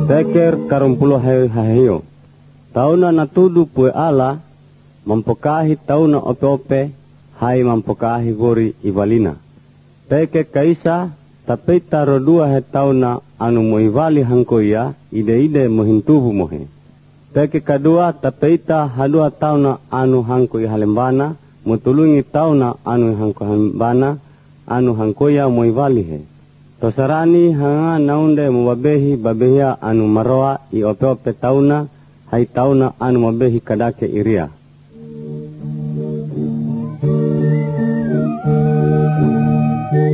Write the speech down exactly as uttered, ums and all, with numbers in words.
Teker karumpulo hayo tauna natudu pue ala mempokahi tauna ope-ope hai mempokahi gori ivalina. Teke kaisa tapeta rodua he tauna anu moivali hangkoia ide-ide mohintubu mohe. Teke kadua tapeta hadua tauna anu hangkoi halembana mutulungi tauna anu hangko halembana anu hangkoia moivali he. Tosarani hanga naunde mubabehi babehia anu maroa i ope-ope tauna hai tauna anu mabehi kadake iria.